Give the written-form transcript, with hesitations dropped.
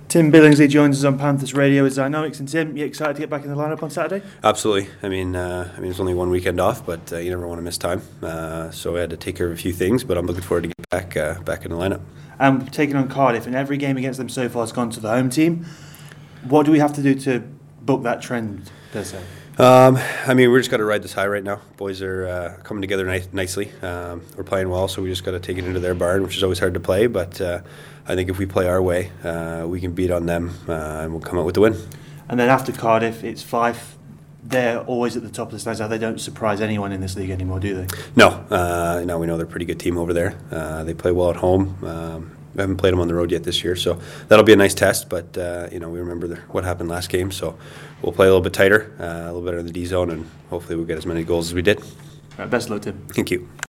Tim Billingsley joins us on Panthers Radio with Dynamics. And Tim, you excited to get back in the lineup on Saturday? Absolutely. I mean, it's only one weekend off, but you never want to miss time. So I had to take care of a few things, but I'm looking forward to get back in the lineup. And taking on Cardiff, and every game against them so far has gone to the home team. What do we have to do to book that trend, per se? We're just got to ride this high right now. Boys are coming together nicely. We're playing well, so we just got to take it into their barn, which is always hard to play. But I think if we play our way, we can beat on them, and we'll come out with the win. And then after Cardiff, it's Fife. They're always at the top of the stands. They don't surprise anyone in this league anymore, do they? No, we know they're a pretty good team over there. They play well at home. We haven't played them on the road yet this year, so that'll be a nice test. But we remember what happened last game, so we'll play a little bit tighter, a little better in the D zone, and hopefully we'll get as many goals as we did. All right, best of luck, Tim. Thank you.